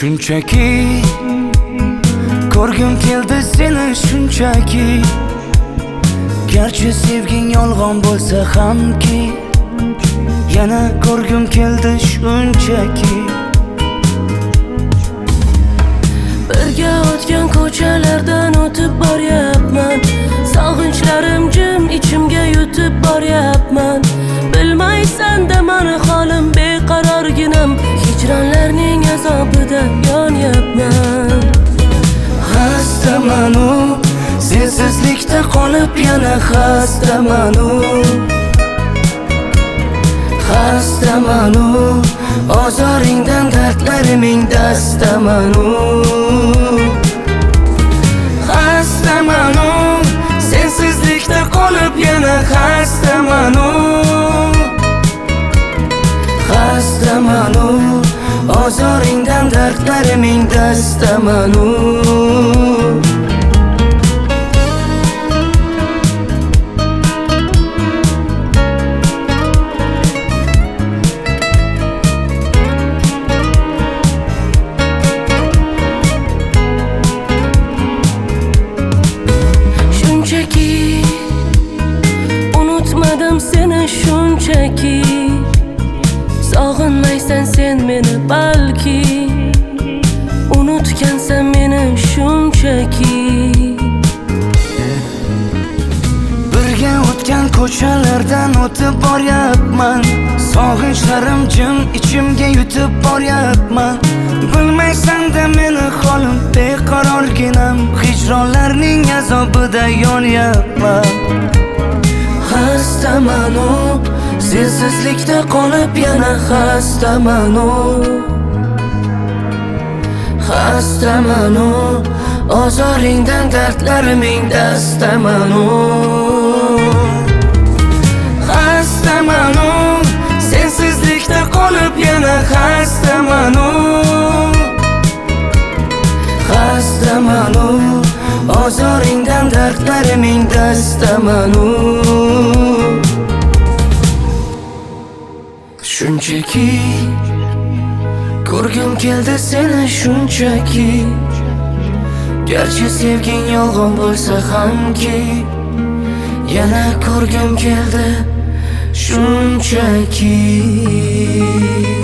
Shunchaki ko'rgim keldi seni shunchaki. Garchi sevging yolg'on bo'lsa hamki, yana ko'rgim keldi shunchaki. Birga o'tgan ko'chalardan o'tib boryapman. Sog'inchlarim jim ichimga yutib boryapman. Bilmaysan-da mani holim beqarorginam. Hijronlarning azobida yonyapman. Xastaman-u, sensizlikda qolib yana xastaman-u. Xastaman-u, ozoringdan dardlariming dastaman-u. Xastaman-u, sensizlikda qolib yana xastaman-u. Xastaman-u, ozoringdan dardlariming dastaman-u. Unutmadim seni shunchaki. Sog'inmaysan sen meni balki. Unutgansan meni shunchaki. Birga o'tgan ko'chalardan o'tib boryapman. Sog'inchlarim jim ichimga yutib boryapman. Bilmaysan-da meni holim beqarorginam. Hijronlarning azobida yonyapman. Xastaman-u, sensizlikda qolib yana xastaman-u. Xastaman-u, ozoringdan dardlariming dastaman-u. Xastaman-u, sensizlikda qolib yana xastaman-u. Xastaman-u, ozoringdan dardlariming dastaman-u. Shunchaki ko'rgim keldi seni shunchaki. Garchi sevging yolg'on bo'lsa hamki, yana ko'rgim keldi shunchaki.